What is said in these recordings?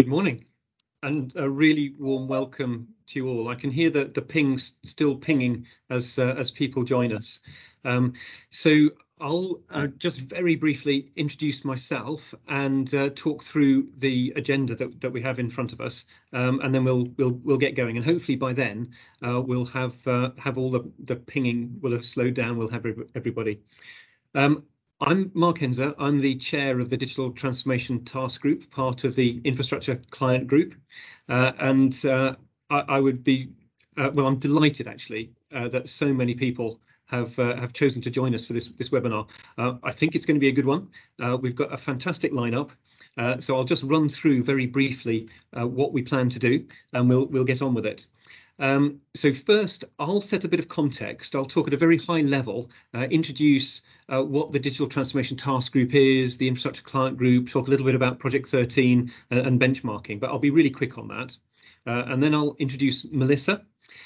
Good morning, and a really warm welcome to you all. I can hear the pings still pinging as people join us. So I'll just very briefly introduce myself and talk through the agenda that we have in front of us, and then we'll get going. And hopefully by then we'll have all the pinging will have slowed down. We'll have everybody. I'm Mark Henzer. I'm the chair of the Digital Transformation Task Group, part of the Infrastructure Client Group, and I would be well. I'm delighted actually that so many people have chosen to join us for this webinar. I think it's going to be a good one. We've got a fantastic lineup, so I'll just run through very briefly what we plan to do, and we'll get on with it. So first, I'll set a bit of context. I'll talk at a very high level, introduce what the Digital Transformation Task Group is, the Infrastructure Client Group, talk a little bit about Project 13 and benchmarking, but I'll be really quick on that. And then I'll introduce Melissa.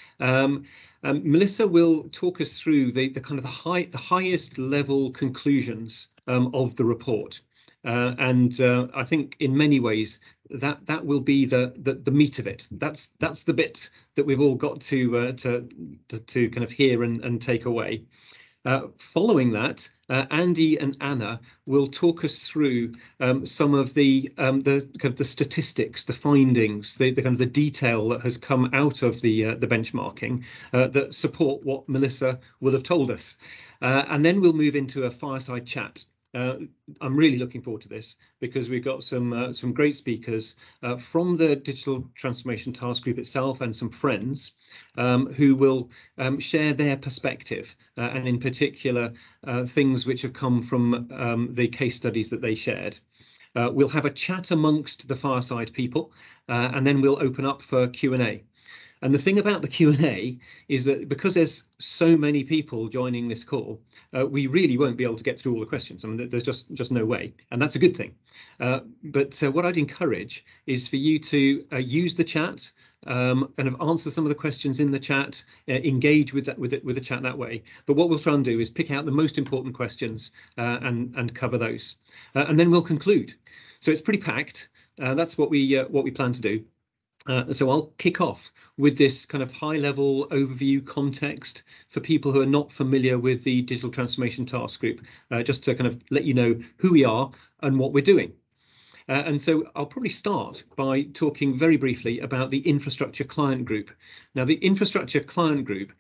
Melissa will talk us through the kind of the highest level conclusions of the report. And I think in many ways that will be the meat of it. That's the bit that we've all got to kind of hear and take away. Following that, Andy and Anna will talk us through some of the kind of the statistics, the findings, the kind of the detail that has come out of the benchmarking that support what Melissa will have told us, and then we'll move into a fireside chat. I'm really looking forward to this because we've got some great speakers from the Digital Transformation Task Group itself and some friends who will share their perspective and in particular things which have come from the case studies that they shared. We'll have a chat amongst the fireside people and then we'll open up for Q&A. And the thing about the Q&A is that because there's so many people joining this call, we really won't be able to get through all the questions. I mean, there's just no way, and that's a good thing. But what I'd encourage is for you to use the chat, kind of answer some of the questions in the chat, engage with the chat that way. But what we'll try and do is pick out the most important questions and cover those, and then we'll conclude. So it's pretty packed. That's what we plan to do. So I'll kick off with this kind of high-level overview context for people who are not familiar with the Digital Transformation Task Group, just to kind of let you know who we are and what we're doing. And so I'll probably start by talking very briefly about the Infrastructure Client Group. Now, the Infrastructure Client Group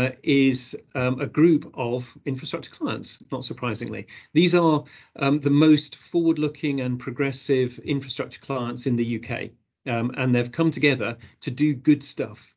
is a group of infrastructure clients, not surprisingly. These are the most forward-looking and progressive infrastructure clients in the UK. And they've come together to do good stuff.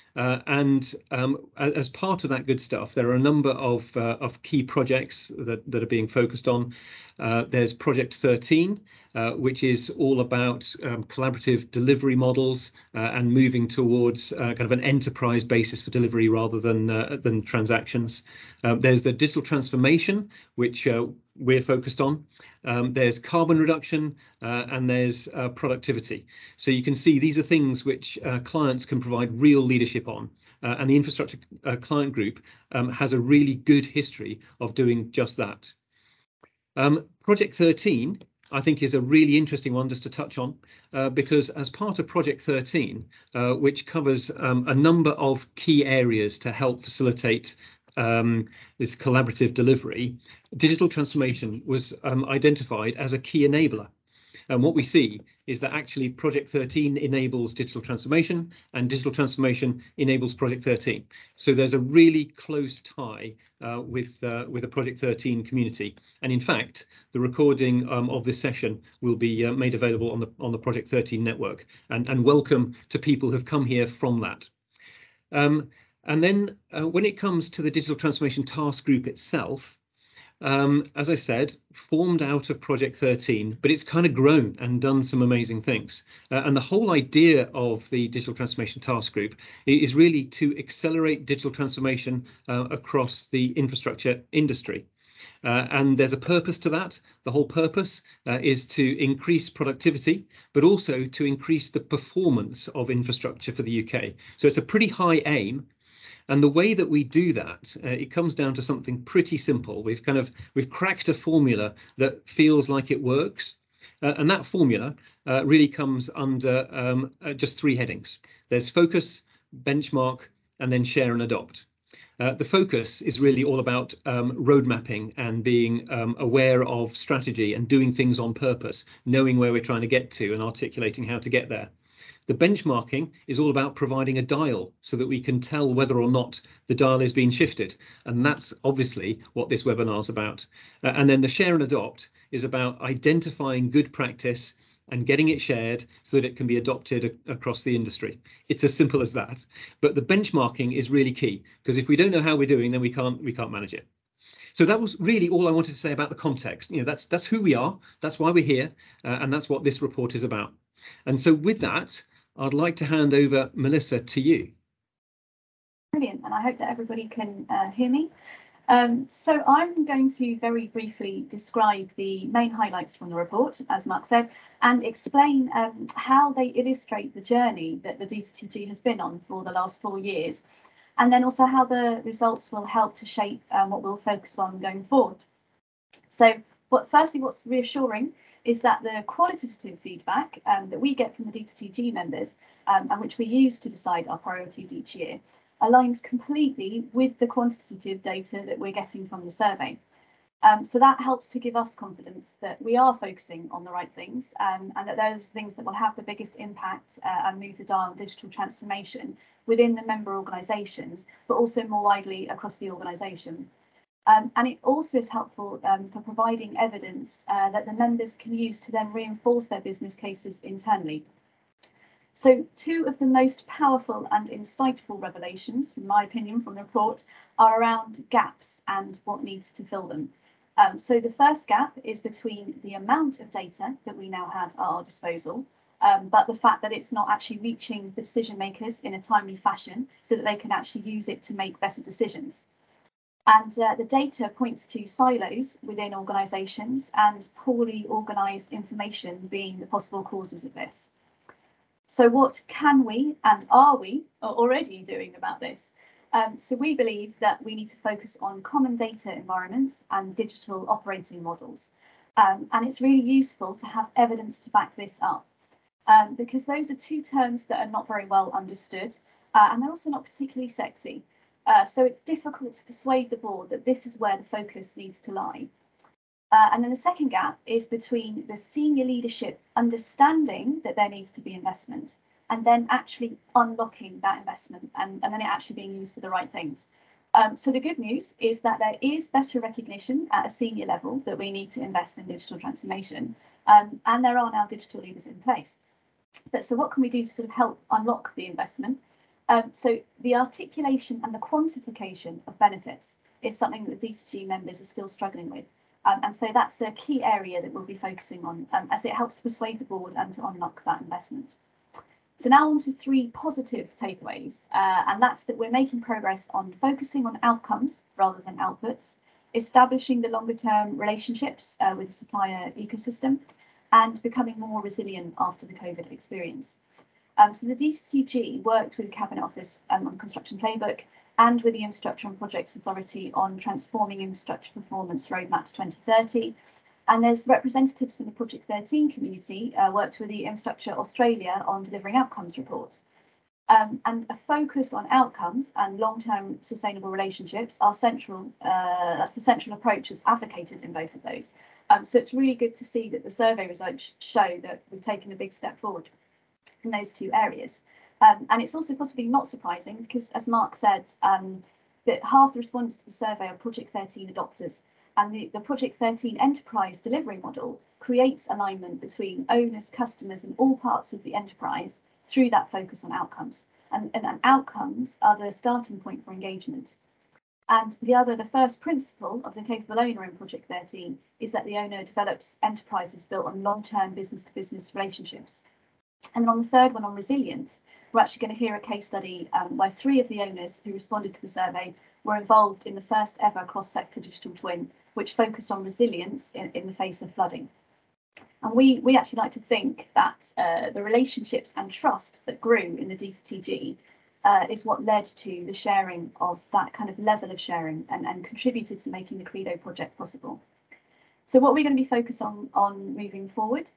And as part of that good stuff, there are a number of key projects that are being focused on. There's Project 13, which is all about collaborative delivery models and moving towards kind of an enterprise basis for delivery rather than transactions. There's the digital transformation, which we're focused on. There's carbon reduction and there's productivity. So you can see these are things which clients can provide real leadership on. And the Infrastructure Client Group has a really good history of doing just that. Project 13, I think, is a really interesting one just to touch on, because as part of Project 13, which covers a number of key areas to help facilitate this collaborative delivery, digital transformation was identified as a key enabler. And what we see is that actually Project 13 enables digital transformation and digital transformation enables Project 13. So there's a really close tie with the Project 13 community. And in fact, the recording of this session will be made available on the Project 13 network. And welcome to people who've come here from that. And then when it comes to the Digital Transformation Task Group itself, as I said, formed out of Project 13, but it's kind of grown and done some amazing things. And the whole idea of the Digital Transformation Task Group is really to accelerate digital transformation across the infrastructure industry. And there's a purpose to that. The whole purpose is to increase productivity, but also to increase the performance of infrastructure for the UK. So it's a pretty high aim. And the way that we do that, it comes down to something pretty simple. We've cracked a formula that feels like it works. And that formula really comes under just 3 headings. There's focus, benchmark, and then share and adopt. The focus is really all about road mapping and being aware of strategy and doing things on purpose, knowing where we're trying to get to and articulating how to get there. The benchmarking is all about providing a dial so that we can tell whether or not the dial is being shifted. And that's obviously what this webinar is about. And then the share and adopt is about identifying good practice and getting it shared so that it can be adopted across the industry. It's as simple as that. But the benchmarking is really key, because if we don't know how we're doing, then we can't manage it. So that was really all I wanted to say about the context. You know, that's who we are, that's why we're here, and that's what this report is about. And so with that, I'd like to hand over, Melissa, to you. Brilliant, and I hope that everybody can hear me. So I'm going to very briefly describe the main highlights from the report, as Mark said, and explain how they illustrate the journey that the DCTG has been on for the last 4 years, and then also how the results will help to shape what we'll focus on going forward. So firstly, what's reassuring is that the qualitative feedback that we get from the DCTG members and which we use to decide our priorities each year aligns completely with the quantitative data that we're getting from the survey. So that helps to give us confidence that we are focusing on the right things and that those things that will have the biggest impact and move the dial on digital transformation within the member organisations, but also more widely across the organisation. And it also is helpful for providing evidence that the members can use to then reinforce their business cases internally. So 2 of the most powerful and insightful revelations, in my opinion, from the report are around gaps and what needs to fill them. So the first gap is between the amount of data that we now have at our disposal, but the fact that it's not actually reaching the decision makers in a timely fashion so that they can actually use it to make better decisions. And the data points to silos within organisations and poorly organised information being the possible causes of this. So what can we and are we already doing about this? So we believe that we need to focus on common data environments and digital operating models. And it's really useful to have evidence to back this up because those are 2 terms that are not very well understood and they're also not particularly sexy. So it's difficult to persuade the board that this is where the focus needs to lie. And then the second gap is between the senior leadership understanding that there needs to be investment and then actually unlocking that investment and then it actually being used for the right things. So the good news is that there is better recognition at a senior level that we need to invest in digital transformation and there are now digital leaders in place. But so what can we do to sort of help unlock the investment? So the articulation and the quantification of benefits is something that the DCTG members are still struggling with. And so that's the key area that we'll be focusing on as it helps to persuade the board and to unlock that investment. So now on to 3 positive takeaways, and that's that we're making progress on focusing on outcomes rather than outputs, establishing the longer term relationships with the supplier ecosystem, and becoming more resilient after the COVID experience. So the DCTG worked with the Cabinet Office on Construction Playbook and with the Infrastructure and Projects Authority on transforming infrastructure performance roadmap to 2030. And there's representatives from the Project 13 community worked with the Infrastructure Australia on delivering outcomes report. And a focus on outcomes and long-term sustainable relationships are central. That's the central approach as advocated in both of those. So it's really good to see that the survey results show that we've taken a big step forward in those 2 areas. And it's also possibly not surprising because, as Mark said, that half the respondents to the survey are Project 13 adopters. And the Project 13 enterprise delivery model creates alignment between owners, customers, and all parts of the enterprise through that focus on outcomes. And outcomes are the starting point for engagement. And the first principle of the capable owner in Project 13 is that the owner develops enterprises built on long-term business-to-business relationships. And then on the third one, on resilience, we're actually going to hear a case study where 3 of the owners who responded to the survey were involved in the first ever cross-sector digital twin, which focused on resilience in the face of flooding. And we actually like to think that the relationships and trust that grew in the DCTG is what led to the sharing of that kind of level of sharing and contributed to making the Credo project possible. So what we're going to be focused on moving forward,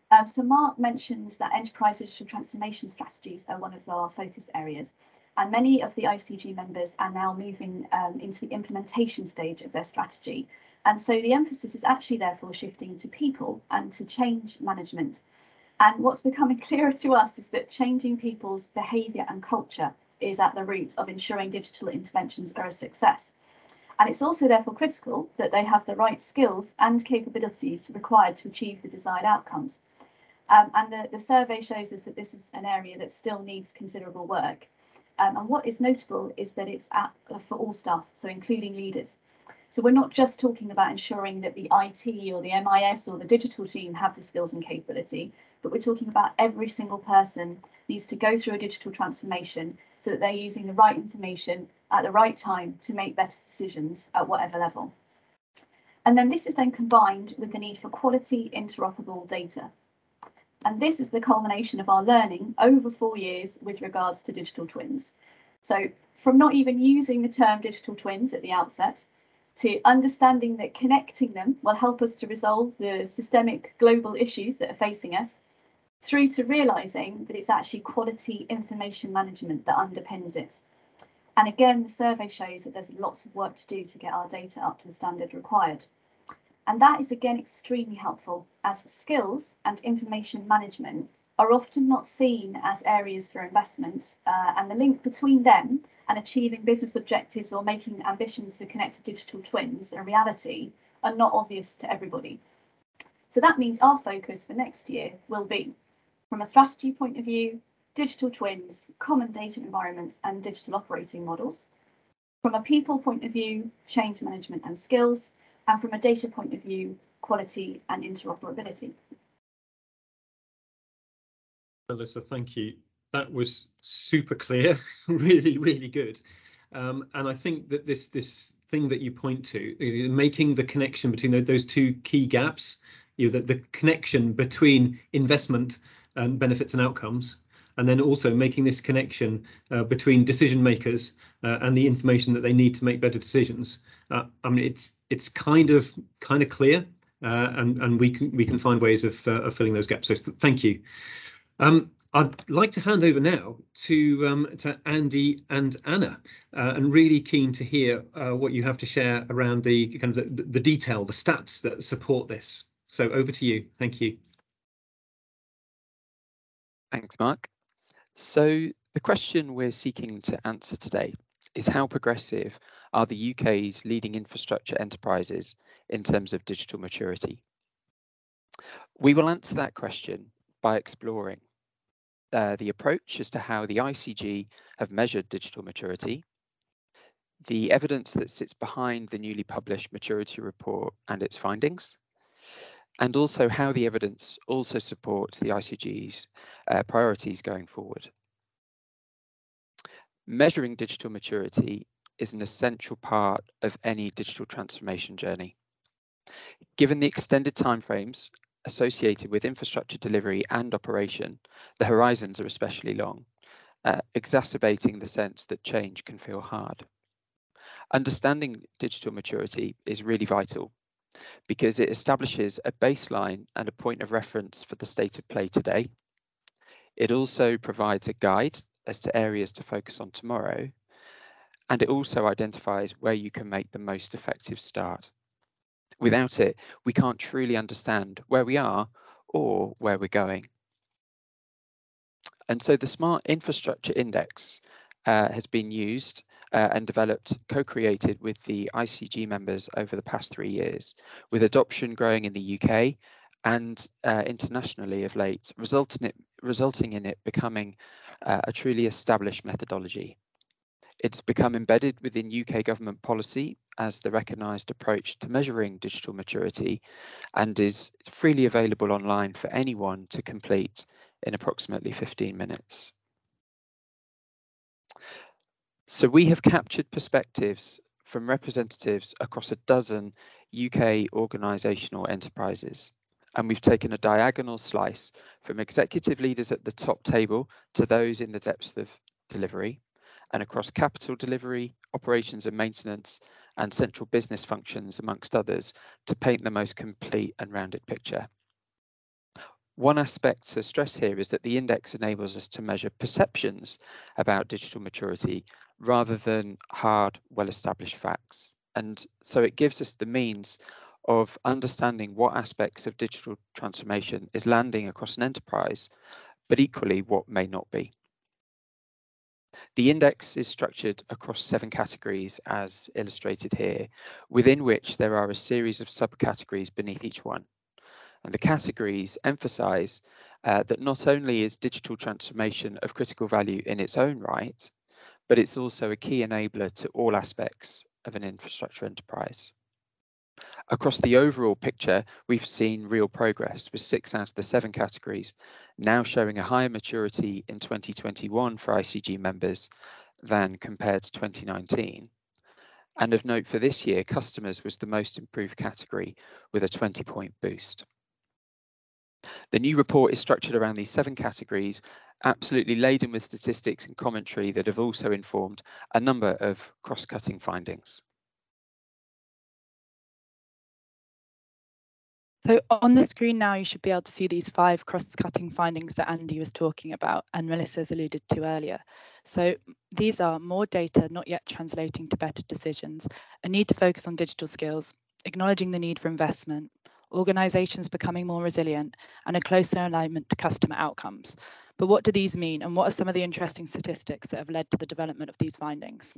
So Mark mentioned that enterprise digital transformation strategies are one of our focus areas, and many of the ICG members are now moving into the implementation stage of their strategy. And so the emphasis is actually therefore shifting to people and to change management. And what's becoming clearer to us is that changing people's behaviour and culture is at the root of ensuring digital interventions are a success. And it's also therefore critical that they have the right skills and capabilities required to achieve the desired outcomes. And the survey shows us that this is an area that still needs considerable work. And what is notable is that it's for all staff, so including leaders. So we're not just talking about ensuring that the IT or the MIS or the digital team have the skills and capability, but we're talking about every single person needs to go through a digital transformation so that they're using the right information at the right time to make better decisions at whatever level. And then this is then combined with the need for quality interoperable data. And this is the culmination of our learning over 4 years with regards to digital twins. So from not even using the term digital twins at the outset, to understanding that connecting them will help us to resolve the systemic global issues that are facing us, through to realising that it's actually quality information management that underpins it. And again, the survey shows that there's lots of work to do to get our data up to the standard required. And that is again extremely helpful, as skills and information management are often not seen as areas for investment, and the link between them and achieving business objectives or making ambitions for connected digital twins a reality are not obvious to everybody. So that means our focus for next year will be, from a strategy point of view, digital twins, common data environments and digital operating models. From a people point of view, change management and skills. And from a data point of view, quality and interoperability. Melissa, thank you. That was super clear, really, really good. And I think that this thing that you point to, making the connection between those two key gaps, the connection between investment and benefits and outcomes, and then also making this connection between decision makers and the information that they need to make better decisions. I mean, it's kind of clear, and we can find ways of filling those gaps. So thank you. I'd like to hand over now to Andy and Anna, and really keen to hear what you have to share around the kind of the detail, the stats that support this. So over to you. Thank you. Thanks, Mark. So the question we're seeking to answer today is how progressive are the UK's leading infrastructure enterprises in terms of digital maturity? We will answer that question by exploring the approach as to how the ICG have measured digital maturity, the evidence that sits behind the newly published maturity report and its findings, and also how the evidence also supports the ICG's priorities going forward. Measuring digital maturity is an essential part of any digital transformation journey. Given the extended timeframes associated with infrastructure delivery and operation, the horizons are especially long, exacerbating the sense that change can feel hard. Understanding digital maturity is really vital because it establishes a baseline and a point of reference for the state of play today. It also provides a guide as to areas to focus on tomorrow, and it also identifies where you can make the most effective start. Without it, we can't truly understand where we are or where we're going. And so the Smart Infrastructure Index has been used and developed, co-created with the ICG members over the past 3 years, with adoption growing in the UK and internationally of late, resulting in it becoming a truly established methodology. It's become embedded within UK government policy as the recognised approach to measuring digital maturity, and is freely available online for anyone to complete in approximately 15 minutes. So we have captured perspectives from representatives across a dozen UK organisational enterprises, and we've taken a diagonal slice from executive leaders at the top table to those in the depths of delivery, and across capital delivery, operations and maintenance, and central business functions, amongst others, to paint the most complete and rounded picture. One aspect to stress here is that the index enables us to measure perceptions about digital maturity rather than hard, well-established facts. And so it gives us the means of understanding what aspects of digital transformation is landing across an enterprise, but equally what may not be. The index is structured across 7 categories as illustrated here, within which there are a series of subcategories beneath each one. And the categories emphasize that not only is digital transformation of critical value in its own right, but it's also a key enabler to all aspects of an infrastructure enterprise. Across the overall picture, we've seen real progress with 6 out of the 7 categories now showing a higher maturity in 2021 for ICG members than compared to 2019. And of note for this year, customers was the most improved category with a 20-point boost. The new report is structured around these 7 categories, absolutely laden with statistics and commentary that have also informed a number of cross-cutting findings. So on the screen now, you should be able to see these 5 cross-cutting findings that Andy was talking about and Melissa's alluded to earlier. So these are more data not yet translating to better decisions, a need to focus on digital skills, acknowledging the need for investment, organisations becoming more resilient, and a closer alignment to customer outcomes. But what do these mean, and what are some of the interesting statistics that have led to the development of these findings?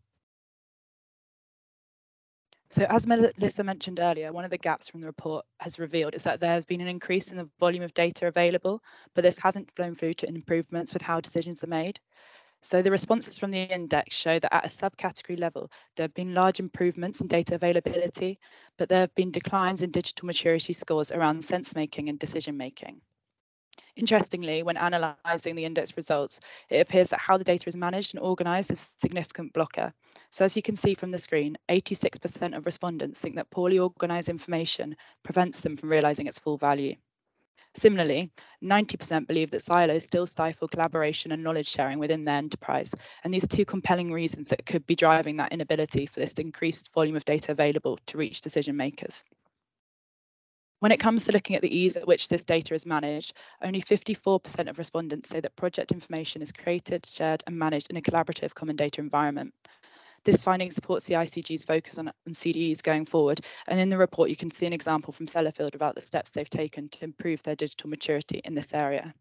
So as Melissa mentioned earlier, one of the gaps from the report has revealed is that there has been an increase in the volume of data available, but this hasn't flown through to improvements with how decisions are made. So the responses from the index show that at a subcategory level, there have been large improvements in data availability, but there have been declines in digital maturity scores around sense making and decision making. Interestingly, when analysing the index results, it appears that how the data is managed and organised is a significant blocker. So as you can see from the screen, 86% of respondents think that poorly organised information prevents them from realising its full value. Similarly, 90% believe that silos still stifle collaboration and knowledge sharing within their enterprise. And these are 2 compelling reasons that could be driving that inability for this increased volume of data available to reach decision makers. When it comes to looking at the ease at which this data is managed, only 54% of respondents say that project information is created, shared and managed in a collaborative common data environment. This finding supports the ICG's focus on CDEs going forward, and in the report you can see an example from Sellafield about the steps they've taken to improve their digital maturity in this area.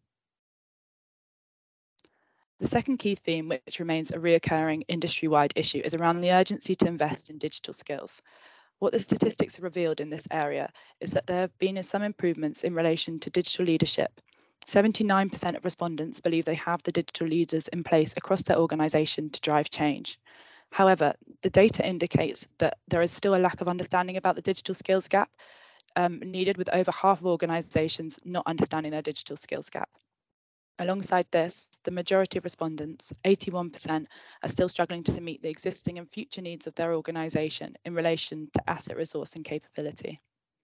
The second key theme, which remains a reoccurring industry-wide issue, is around the urgency to invest in digital skills. What the statistics have revealed in this area is that there have been some improvements in relation to digital leadership. 79% of respondents believe they have the digital leaders in place across their organisation to drive change. However, the data indicates that there is still a lack of understanding about the digital skills gap needed, with over half of organisations not understanding their digital skills gap. Alongside this, the majority of respondents, 81%, are still struggling to meet the existing and future needs of their organisation in relation to asset resource and capability.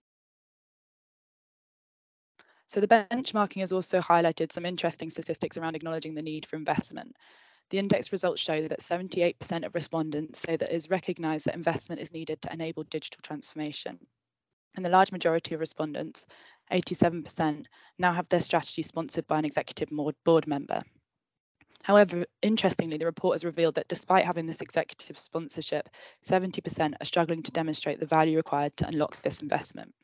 So the benchmarking has also highlighted some interesting statistics around acknowledging the need for investment. The index results show that 78% of respondents say that it is recognised that investment is needed to enable digital transformation. And the large majority of respondents, 87%, now have their strategy sponsored by an executive board member. However, interestingly, the report has revealed that despite having this executive sponsorship, 70% are struggling to demonstrate the value required to unlock this investment.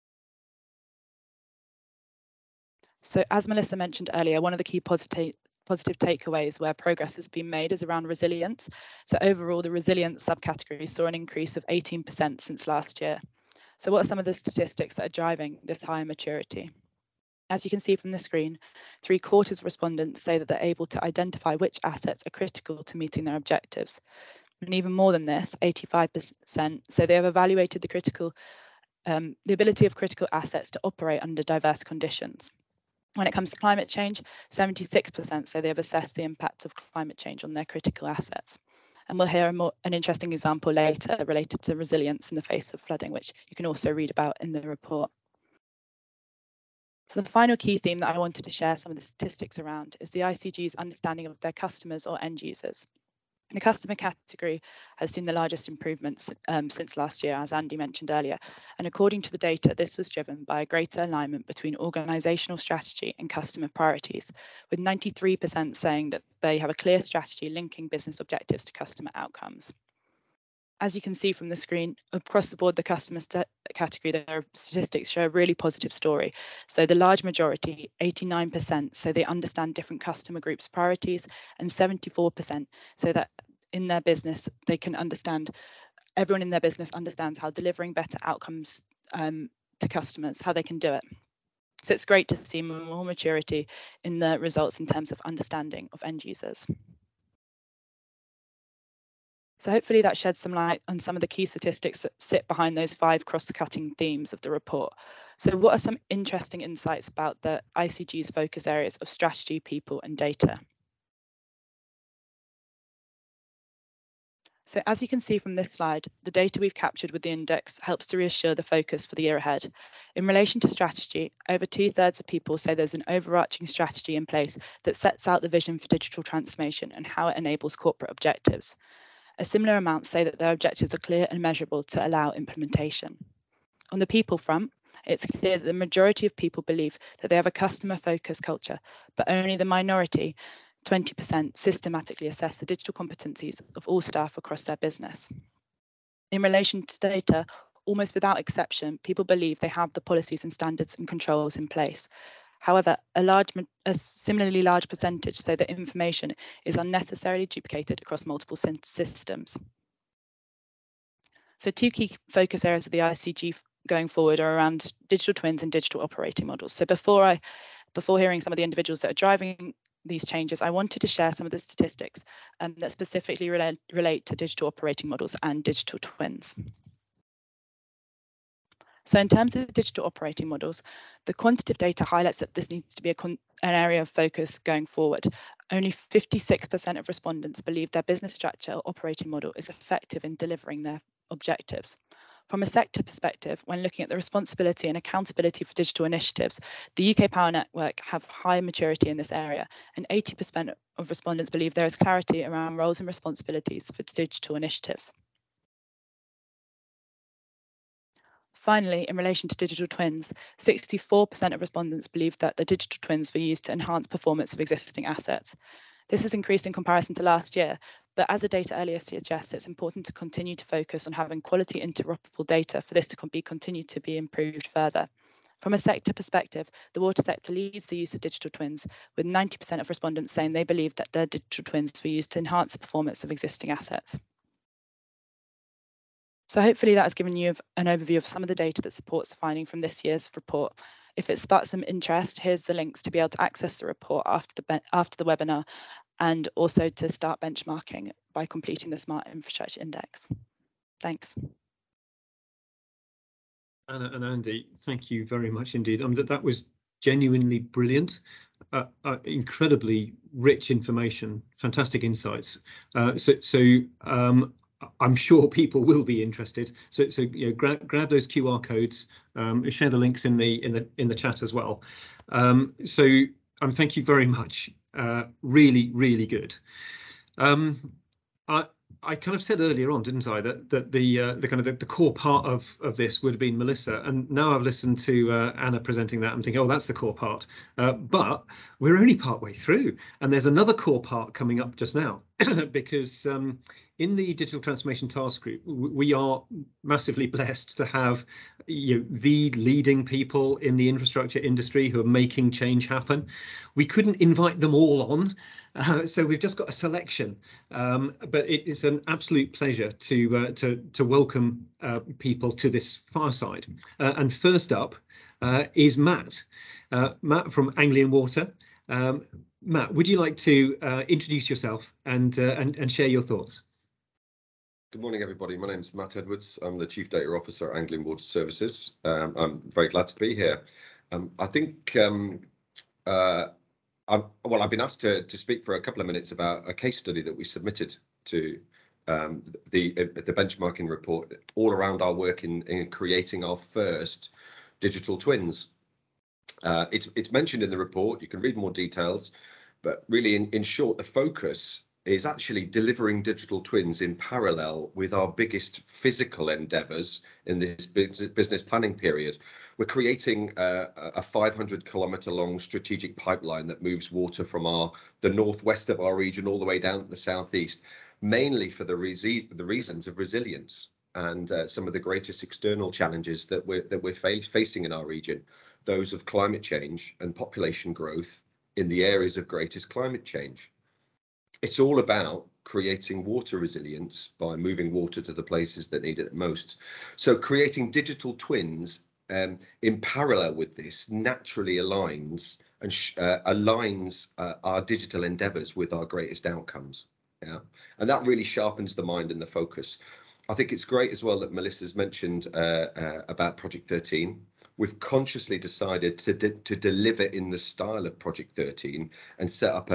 So as Melissa mentioned earlier, one of the key positive takeaways where progress has been made is around resilience. So overall, the resilience subcategory saw an increase of 18% since last year. So what are some of the statistics that are driving this higher maturity? As you can see from the screen, 3/4 of respondents say that they're able to identify which assets are critical to meeting their objectives. And even more than this, 85% say they have evaluated the ability of critical assets to operate under diverse conditions. When it comes to climate change, 76% say they have assessed the impact of climate change on their critical assets. And we'll hear an interesting example later related to resilience in the face of flooding, which you can also read about in the report. So the final key theme that I wanted to share some of the statistics around is the ICG's understanding of their customers or end users. The customer category has seen the largest improvements since last year, as Andy mentioned earlier. And according to the data, this was driven by a greater alignment between organisational strategy and customer priorities, with 93% saying that they have a clear strategy linking business objectives to customer outcomes. As you can see from the screen, across the board, the customer category, their statistics show a really positive story. So the large majority, 89%, so they understand different customer groups' priorities, and 74% so that in their business, they can understand, everyone in their business understands how delivering better outcomes to customers, how they can do it. So it's great to see more maturity in the results in terms of understanding of end users. So hopefully that sheds some light on some of the key statistics that sit behind those 5 cross-cutting themes of the report. So what are some interesting insights about the ICG's focus areas of strategy, people, and data? So as you can see from this slide, the data we've captured with the index helps to reassure the focus for the year ahead. In relation to strategy, over 2/3 of people say there's an overarching strategy in place that sets out the vision for digital transformation and how it enables corporate objectives. A similar amount say that their objectives are clear and measurable to allow implementation. On the people front, it's clear that the majority of people believe that they have a customer-focused culture, but only the minority, 20%, systematically assess the digital competencies of all staff across their business. In relation to data, almost without exception, people believe they have the policies and standards and controls in place. However, a similarly large percentage say that information is unnecessarily duplicated across multiple systems. So 2 key focus areas of the ICG going forward are around digital twins and digital operating models. So before hearing some of the individuals that are driving these changes, I wanted to share some of the statistics that specifically relate to digital operating models and digital twins. So in terms of digital operating models, the quantitative data highlights that this needs to be an area of focus going forward. Only 56% of respondents believe their business structure or operating model is effective in delivering their objectives. From a sector perspective, when looking at the responsibility and accountability for digital initiatives, the UK Power Network have high maturity in this area, and 80% of respondents believe there is clarity around roles and responsibilities for digital initiatives. Finally, in relation to digital twins, 64% of respondents believe that the digital twins were used to enhance performance of existing assets. This has increased in comparison to last year, but as the data earlier suggests, it's important to continue to focus on having quality interoperable data for this to continue to be improved further. From a sector perspective, the water sector leads the use of digital twins, with 90% of respondents saying they believe that their digital twins were used to enhance the performance of existing assets. So hopefully that has given you an overview of some of the data that supports the finding from this year's report. If it sparks some interest, here's the links to be able to access the report after the webinar, and also to start benchmarking by completing the Smart Infrastructure Index. Thanks. Anna and Andy, thank you very much indeed. That was genuinely brilliant, incredibly rich information, fantastic insights. I'm sure people will be interested. So you know, grab those QR codes, share the links in the chat as well. Thank you very much. Really, really good. I kind of said earlier on, didn't I, that the core part of this would have been Melissa, and now I've listened to Anna presenting that and thinking, oh, that's the core part. But we're only partway through, and there's another core part coming up just now, because in the Digital Transformation Task Group, we are massively blessed to have the leading people in the infrastructure industry who are making change happen. We couldn't invite them all on, so we've just got a selection. But it is an absolute pleasure to welcome people to this fireside. And first up is Matt. Matt from Anglian Water. Matt, would you like to introduce yourself and share your thoughts? Good morning, everybody. My name is Matt Edwards. I'm the Chief Data Officer at Anglian Water Services. I'm very glad to be here. I think I've been asked to speak for a couple of minutes about a case study that we submitted to the benchmarking report, all around our work in creating our first digital twins. It's mentioned in the report. You can read more details, but really, in short, the focus is actually delivering digital twins in parallel with our biggest physical endeavours in this business planning period. We're creating a 500-kilometre long strategic pipeline that moves water from the northwest of our region all the way down to the southeast, mainly for the reasons of resilience and some of the greatest external challenges that we're facing in our region, those of climate change and population growth in the areas of greatest climate change. It's all about creating water resilience by moving water to the places that need it the most. So creating digital twins in parallel with this naturally aligns and aligns our digital endeavours with our greatest outcomes. Yeah, and that really sharpens the mind and the focus. I think it's great as well that Melissa's mentioned about Project 13. We've consciously decided to deliver in the style of Project 13 and set up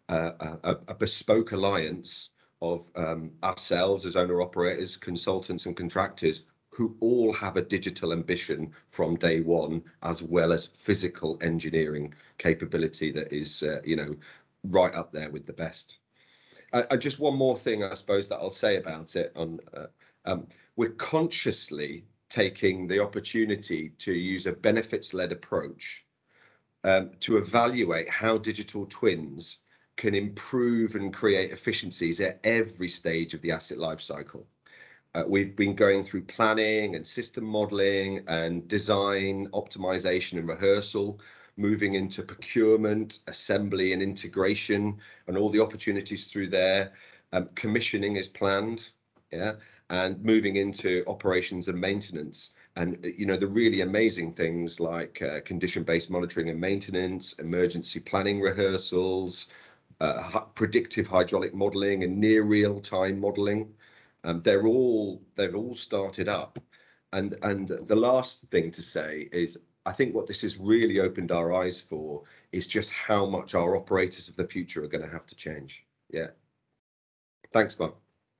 a bespoke alliance of ourselves as owner operators, consultants and contractors who all have a digital ambition from day one, as well as physical engineering capability that is right up there with the best. Just one more thing, I suppose, that I'll say about it. We're consciously taking the opportunity to use a benefits-led approach to evaluate how digital twins can improve and create efficiencies at every stage of the asset life cycle. We've been going through planning and system modelling and design, optimization and rehearsal, moving into procurement, assembly and integration, and all the opportunities through there. Commissioning is planned, yeah, and moving into operations and maintenance. And the really amazing things like condition-based monitoring and maintenance, emergency planning rehearsals, predictive hydraulic modelling and near real-time modelling. They've all started up. And the last thing to say is, I think what this has really opened our eyes for is just how much our operators of the future are going to have to change. Yeah. Thanks, Mark.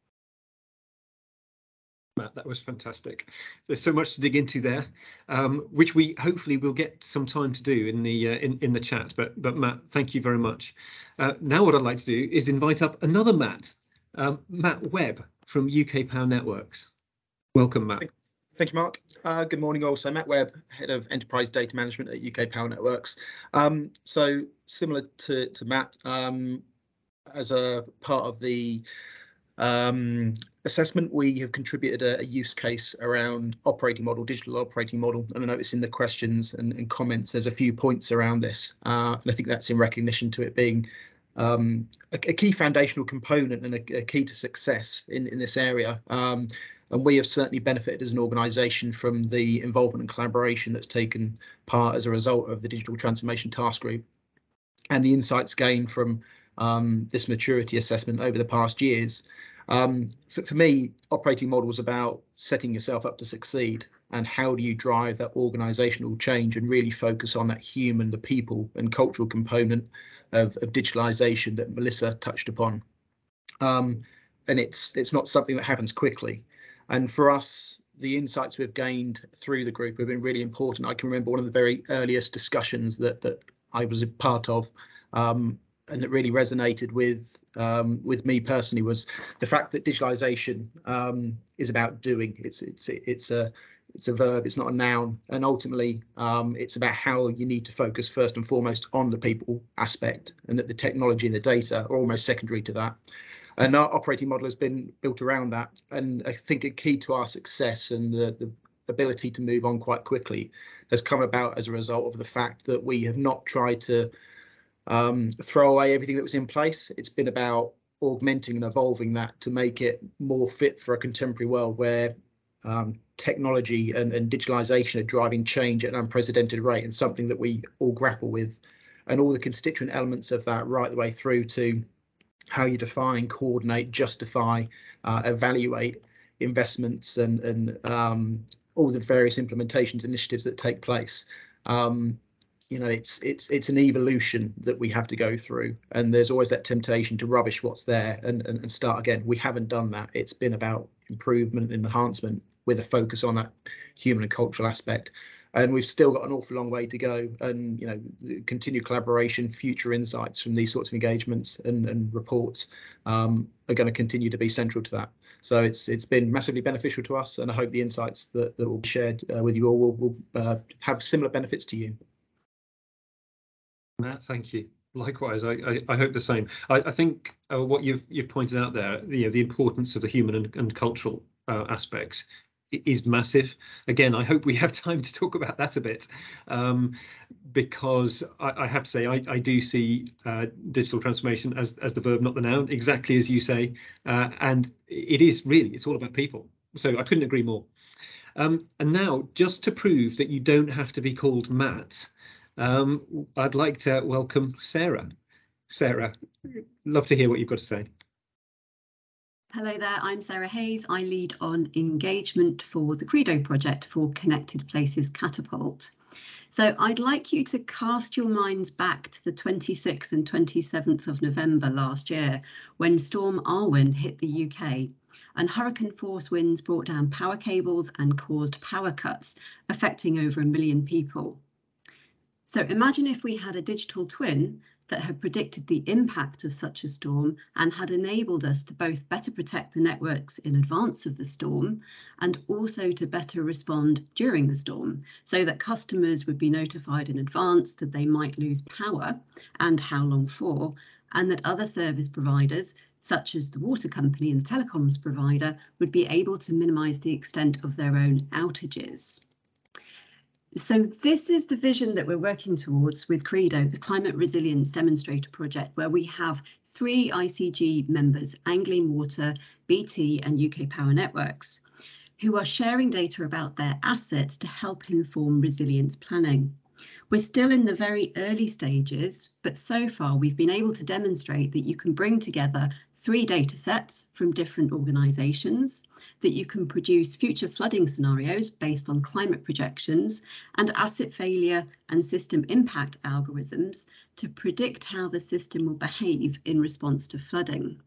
Matt, that was fantastic. There's so much to dig into there, which we hopefully will get some time to do in the chat. But Matt, thank you very much. Now what I'd like to do is invite up another Matt, Matt Webb from UK Power Networks. Welcome, Matt. Thank you, Mark. Good morning also. Matt Webb, Head of Enterprise Data Management at UK Power Networks. So similar to Matt, as a part of the assessment, we have contributed a use case around digital operating model, and I notice in the questions and comments there's a few points around this, and I think that's in recognition to it being a key foundational component and a key to success in this area. And we have certainly benefited as an organisation from the involvement and collaboration that's taken part as a result of the Digital Transformation Task Group and the insights gained from this maturity assessment over the past years. For me, operating model is about setting yourself up to succeed, and how do you drive that organisational change and really focus on that human, the people and cultural component of digitalisation that Melissa touched upon. And it's not something that happens quickly. And for us, the insights we've gained through the group have been really important. I can remember one of the very earliest discussions that I was a part of, and that really resonated with me personally, was the fact that digitalisation is about doing. It's a verb, it's not a noun, and ultimately it's about how you need to focus first and foremost on the people aspect, and that the technology and the data are almost secondary to that. And our operating model has been built around that. And I think a key to our success and the ability to move on quite quickly has come about as a result of the fact that we have not tried to throw away everything that was in place. It's been about augmenting and evolving that to make it more fit for a contemporary world where technology and digitalisation are driving change at an unprecedented rate, and something that we all grapple with, and all the constituent elements of that right the way through to how you define, coordinate, justify, evaluate investments and all the various implementations initiatives that take place. It's an evolution that we have to go through, and there's always that temptation to rubbish what's there and start again. We haven't done that. It's been about improvement and enhancement with a focus on that human and cultural aspect. and we've still got an awful long way to go. And the continued collaboration, future insights from these sorts of engagements and reports are going to continue to be central to that. So it's been massively beneficial to us, and I hope the insights that will be shared with you all will have similar benefits to you. Matt, thank you. Likewise, I hope the same. I think what you've pointed out there, the importance of the human and cultural aspects is massive. Again, I hope we have time to talk about that a bit, because I have to say I do see digital transformation as the verb, not the noun, exactly as you say, and it's all about people. So I couldn't agree more. And now, just to prove that you don't have to be called Matt, I'd like to welcome Sarah. Sarah, love to hear what you've got to say. Hello there, I'm Sarah Hayes. I lead on engagement for the Credo project for Connected Places Catapult. So I'd like you to cast your minds back to the 26th and 27th of November last year, when Storm Arwen hit the UK, and hurricane force winds brought down power cables and caused power cuts, affecting over 1 million people. So imagine if we had a digital twin that had predicted the impact of such a storm and had enabled us to both better protect the networks in advance of the storm and also to better respond during the storm, so that customers would be notified in advance that they might lose power and how long for, and that other service providers, such as the water company and the telecoms provider, would be able to minimise the extent of their own outages. So this is the vision that we're working towards with Credo, the Climate Resilience Demonstrator Project, where we have 3 ICG members, Anglian Water, BT and UK Power Networks, who are sharing data about their assets to help inform resilience planning. We're still in the very early stages, but so far we've been able to demonstrate that you can bring together 3 data sets from different organisations, that you can produce future flooding scenarios based on climate projections and asset failure and system impact algorithms to predict how the system will behave in response to flooding.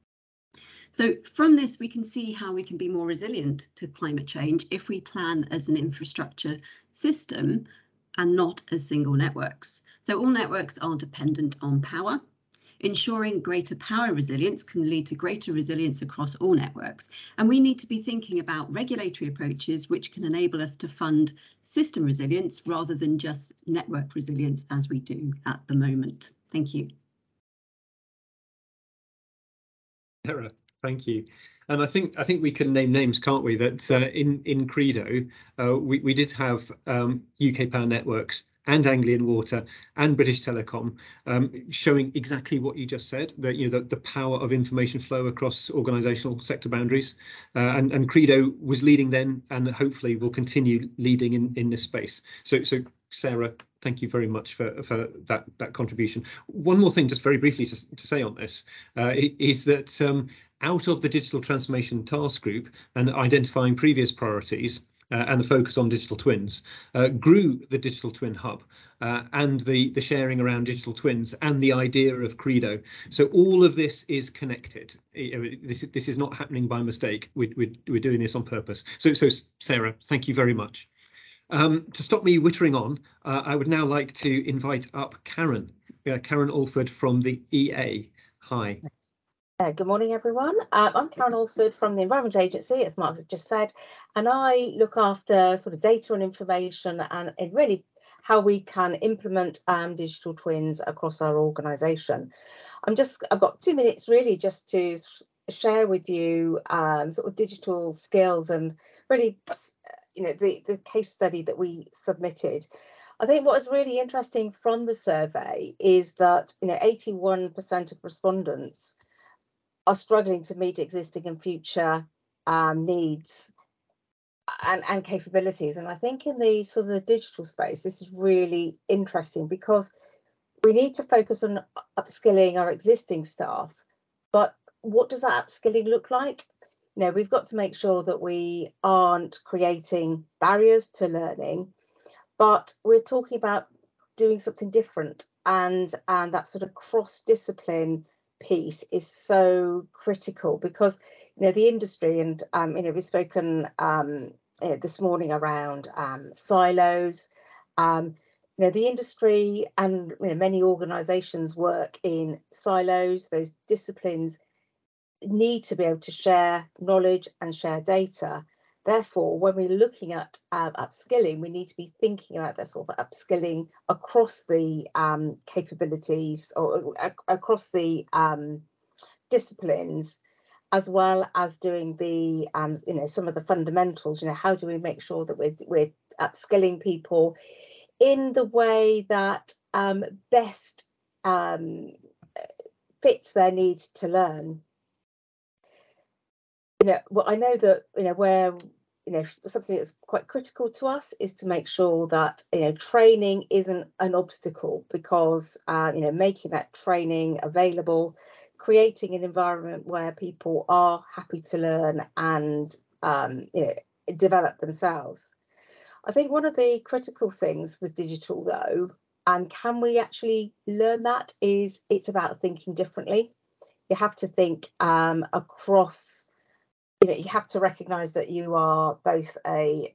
So from this, we can see how we can be more resilient to climate change if we plan as an infrastructure system and not as single networks. So all networks are dependent on power. Ensuring greater power resilience can lead to greater resilience across all networks. And we need to be thinking about regulatory approaches which can enable us to fund system resilience rather than just network resilience as we do at the moment. Thank you. Sarah, thank you. And I think we can name names, can't we? That in Credo, we did have UK Power Networks and Anglian Water and British Telecom showing exactly what you just said, that the power of information flow across organisational sector boundaries, and Credo was leading then, and hopefully will continue leading in this space. So Sarah, thank you very much for that contribution. One more thing, just very briefly to say on this, is that out of the digital transformation task group and identifying previous priorities and the focus on digital twins, grew the digital twin hub and the sharing around digital twins and the idea of Credo. So all of this is connected. This is not happening by mistake. We're doing this on purpose. So Sarah, thank you very much. To stop me wittering on, I would now like to invite up Karen Alford from the EA. Hi. Good morning, everyone. I'm Karen Alford from the Environment Agency, as Mark has just said, and I look after sort of data and information and really how we can implement digital twins across our organisation. I've got 2 minutes really just to share with you sort of digital skills and really, the case study that we submitted. I think what is really interesting from the survey is that 81% of respondents are struggling to meet existing and future needs and capabilities. And I think in the sort of the digital space, this is really interesting because we need to focus on upskilling our existing staff. But what does that upskilling look like? We've got to make sure that we aren't creating barriers to learning, but we're talking about doing something different, and that sort of cross-discipline piece is so critical because the industry and we've spoken this morning around silos. The industry and many organisations work in silos. Those disciplines need to be able to share knowledge and share data. Therefore, when we're looking at upskilling, we need to be thinking about that sort of upskilling across the capabilities or across the disciplines, as well as doing the some of the fundamentals. How do we make sure that we're upskilling people in the way that best fits their need to learn? Well, I know that where something that's quite critical to us is to make sure that training isn't an obstacle, because making that training available, creating an environment where people are happy to learn and develop themselves. I think one of the critical things with digital, though, and can we actually learn that, is it's about thinking differently. You have to think across. You have to recognise that you are both a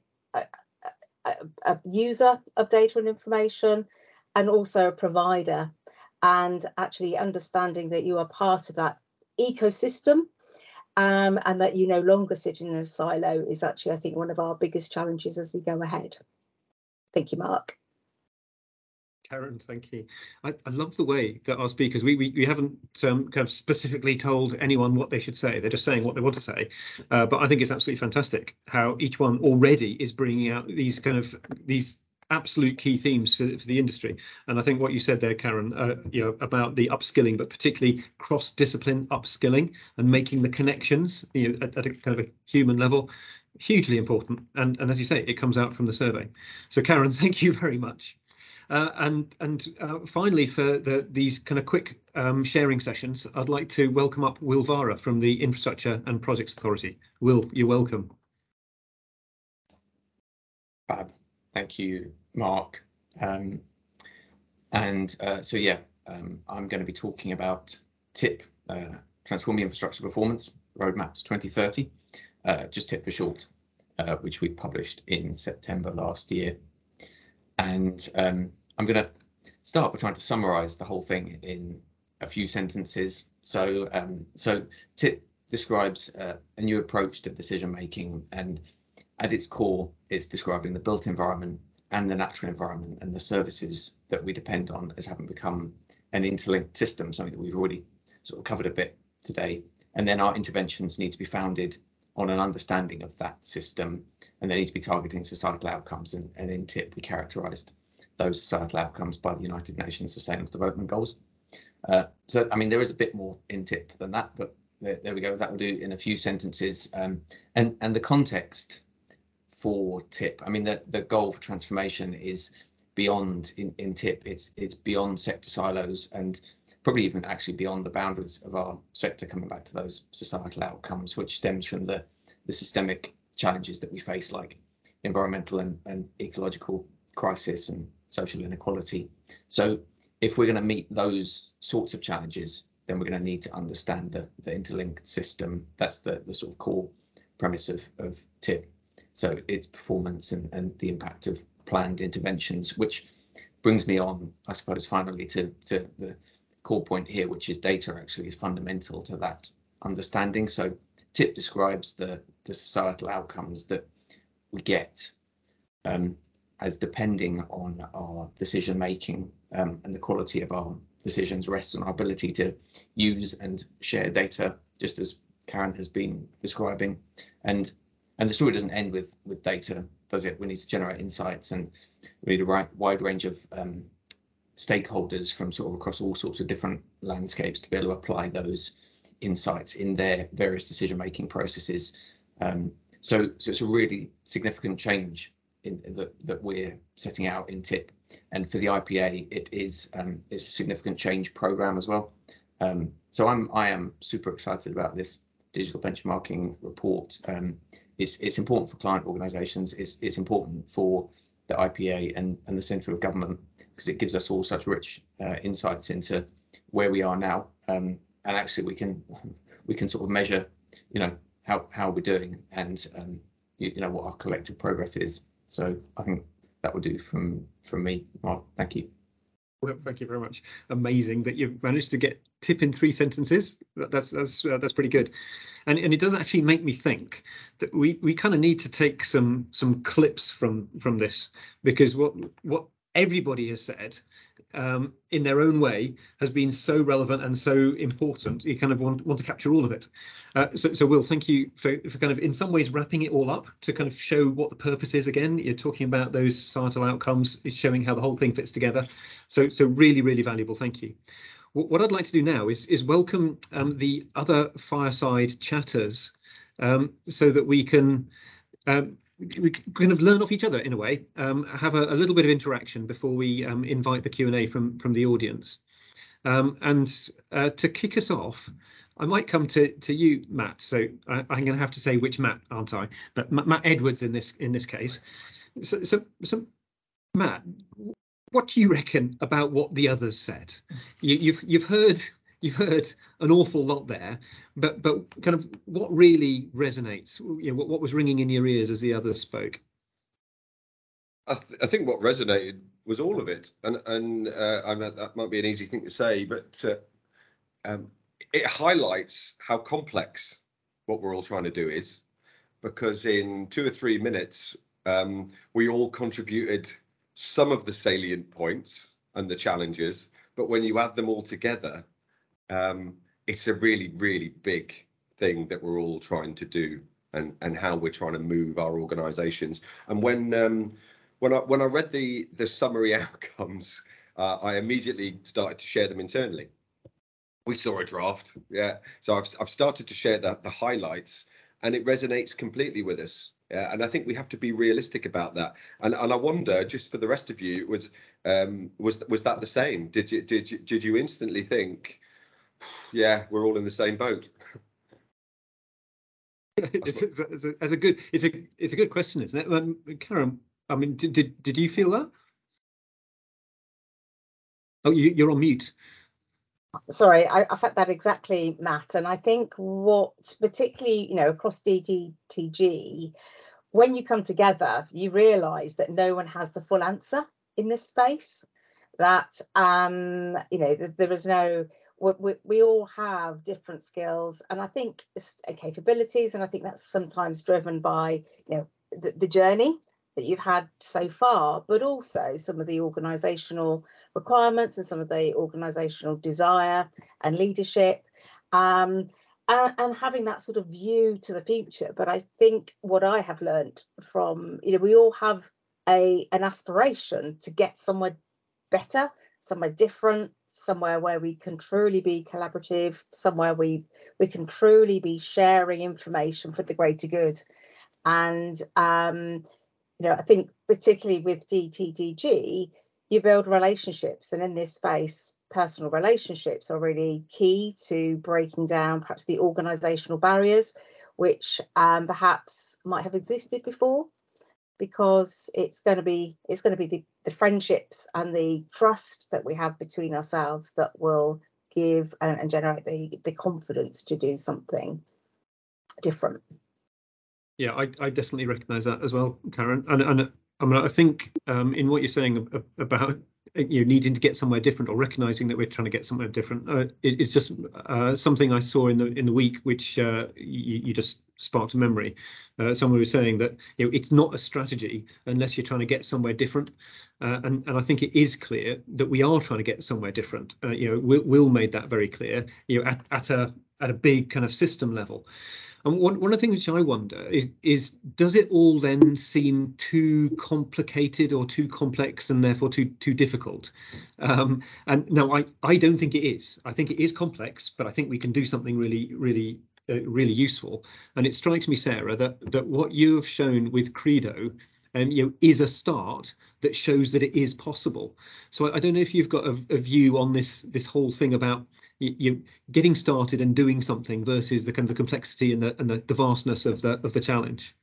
user of data and information and also a provider, and actually understanding that you are part of that ecosystem, and that you no longer sit in a silo is actually, I think, one of our biggest challenges as we go ahead. Thank you, Mark. Karen, thank you. I love the way that our speakers, we haven't kind of specifically told anyone what they should say. They're just saying what they want to say. But I think it's absolutely fantastic how each one already is bringing out these absolute key themes for the industry. And I think what you said there, Karen, about the upskilling, but particularly cross-discipline upskilling and making the connections, at a kind of a human level, hugely important. And as you say, it comes out from the survey. So Karen, thank you very much. And finally, for these kind of quick sharing sessions, I'd like to welcome up Will Vara from the Infrastructure and Projects Authority. Will, you're welcome. Fab. Thank you, Mark. I'm going to be talking about TIP, Transforming Infrastructure Performance, Roadmaps 2030, just TIP for short, which we published in September last year. And I'm going to start by trying to summarise the whole thing in a few sentences. So TIP describes a new approach to decision making, and at its core, it's describing the built environment and the natural environment and the services that we depend on as having become an interlinked system, something that we've already sort of covered a bit today. And then our interventions need to be founded on an understanding of that system, and they need to be targeting societal outcomes. And in TIP, we characterised those societal outcomes by the United Nations Sustainable Development Goals. So, I mean, there is a bit more in TIP than that, but there we go. That will do in a few sentences. And the context for TIP, I mean, the goal for transformation is beyond in TIP. It's beyond sector silos, and probably even actually beyond the boundaries of our sector, coming back to those societal outcomes, which stems from the systemic challenges that we face, like environmental and ecological crisis and social inequality. So if we're going to meet those sorts of challenges, then we're going to need to understand the interlinked system. That's the sort of core premise of TIP. So its performance and the impact of planned interventions, which brings me on, I suppose, finally to the core point here, which is data actually is fundamental to that understanding. So TIP describes the societal outcomes that we get as depending on our decision making, and the quality of our decisions rests on our ability to use and share data, just as Karen has been describing. And the story doesn't end with data, does it? We need to generate insights, and we need a wide range of stakeholders from sort of across all sorts of different landscapes to be able to apply those insights in their various decision-making processes. So it's a really significant change that we're setting out in TIP, and for the IPA, it's a significant change program as well. So I am super excited about this digital benchmarking report. It's important for client organisations. It's important for the IPA and the centre of government, because it gives us all such rich insights into where we are now, and actually we can sort of measure, how we're doing, and you know, what our collective progress is. So I think that would do from me, Mark. Thank you. Well, thank you very much. Amazing that you've managed to get tip in 3 sentences. That's pretty good, and it does actually make me think that we kind of need to take some clips from this, because what everybody has said in their own way has been so relevant and so important. You kind of want to capture all of it. So Will, thank you for kind of in some ways wrapping it all up to kind of show what the purpose is. Again, you're talking about those societal outcomes, it's showing how the whole thing fits together. So really, really valuable. Thank you. What I'd like to do now is welcome the other fireside chatters, so that we can kind of learn off each other in a way, have a little bit of interaction before we invite the Q&A from the audience. And to kick us off, I might come to you, Matt. So I'm going to have to say which Matt, aren't I? But Matt Edwards in this case. So Matt, what do you reckon about what the others said? You've heard an awful lot there, but kind of what really resonates? You know, what was ringing in your ears as the others spoke? I think what resonated was all of it, and I know that might be an easy thing to say, but it highlights how complex what we're all trying to do is, because in 2 or 3 minutes we all contributed some of the salient points and the challenges, but when you add them all together, it's a really, really big thing that we're all trying to do, and how we're trying to move our organisations. And when I read the summary outcomes, I immediately started to share them internally. We saw a draft, yeah. So I've started to share the highlights, and it resonates completely with us. And I think we have to be realistic about that. And I wonder, just for the rest of you, was that the same? Did you instantly think, yeah, we're all in the same boat? It's a good question, isn't it, Karen? I mean, did you feel that? Oh, you're on mute. Sorry, I felt that exactly, Matt. And I think what particularly, you know, across DTTG, when you come together, you realise that no one has the full answer in this space. That you know, there is no. We all have different skills, and I think capabilities, and I think that's sometimes driven by, you know, the journey that you've had so far, but also some of the organisational requirements and some of the organisational desire and leadership, and having that sort of view to the future. But I think what I have learned from, you know, we all have an aspiration to get somewhere better, somewhere different, somewhere where we can truly be collaborative, somewhere we can truly be sharing information for the greater good. And you know, I think particularly with DTDG, you build relationships, and in this space, personal relationships are really key to breaking down perhaps the organisational barriers, which perhaps might have existed before, because it's going to be the friendships and the trust that we have between ourselves that will give and generate the confidence to do something different. Yeah, I definitely recognise that as well, Karen. And I mean, I think in what you're saying about, you know, needing to get somewhere different, or recognising that we're trying to get somewhere different, it's just something I saw in the week, which you just sparked a memory. Someone was saying that, you know, it's not a strategy unless you're trying to get somewhere different, and I think it is clear that we are trying to get somewhere different. You know, Will made that very clear. You know, at a big kind of system level. And one of the things which I wonder is does it all then seem too complicated or too complex, and therefore too difficult? And no, I don't think it is. I think it is complex, but I think we can do something really useful. And it strikes me, Sarah, that what you have shown with Credo, you know, is a start that shows that it is possible. So I don't know if you've got a view on this whole thing about you getting started and doing something versus the kind of the complexity and the vastness of the challenge.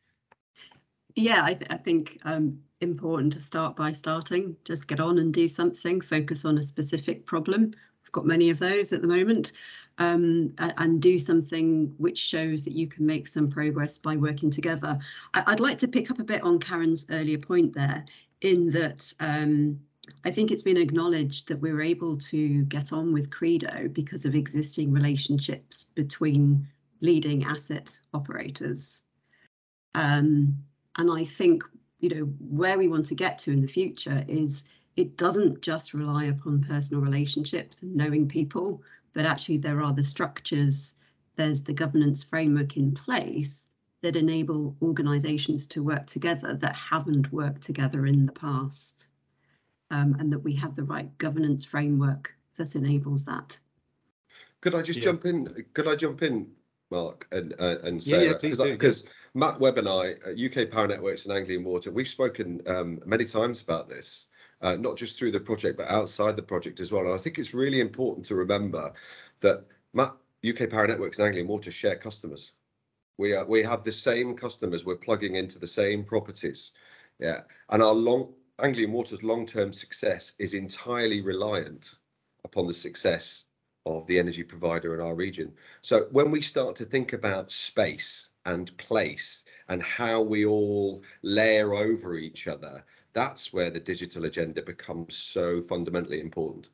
Yeah, I think important to start by starting. Just get on and do something. Focus on a specific problem. I've got many of those at the moment. and do something which shows that you can make some progress by working together. I'd like to pick up a bit on Karen's earlier point there, in that I think it's been acknowledged that we're able to get on with Credo because of existing relationships between leading asset operators. And I think, you know, where we want to get to in the future is it doesn't just rely upon personal relationships and knowing people, but actually there are the structures, there's the governance framework in place that enable organisations to work together that haven't worked together in the past, and that we have the right governance framework that enables that. Could I just jump in? Could I jump in, Mark, and say because Matt Webb and I, UK Power Networks and Anglian Water, we've spoken many times about this. Not just through the project, but outside the project as well. And I think it's really important to remember that UK Power Networks and Anglian Water share customers. We have the same customers. We're plugging into the same properties. Yeah, and our Anglian Water's long-term success is entirely reliant upon the success of the energy provider in our region. So when we start to think about space and place and how we all layer over each other, that's where the digital agenda becomes so fundamentally important.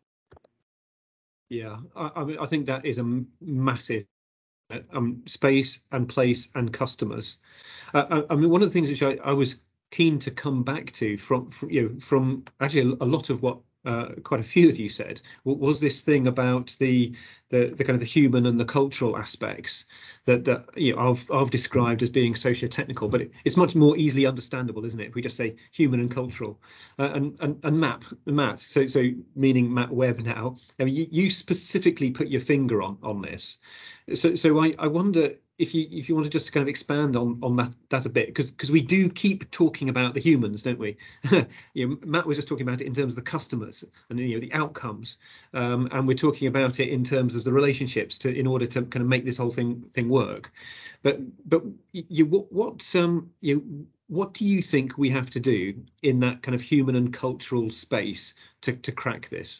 Yeah, I mean, I think that is a massive space and place and customers. I mean, one of the things which I was keen to come back to from actually a lot of what quite a few of you said was this thing about the kind of the human and the cultural aspects that you know I've described as being socio-technical, but it's much more easily understandable, isn't it? If we just say human and cultural, and Matt, so meaning Matt Webb now. I mean, you specifically put your finger on this. So I wonder if you want to just kind of expand on that a bit, because we do keep talking about the humans, don't we? You know, Matt was just talking about it in terms of the customers and, you know, the outcomes, and we're talking about it in terms of the relationships in order to kind of make this whole thing work. But what do you think we have to do in that kind of human and cultural space to crack this?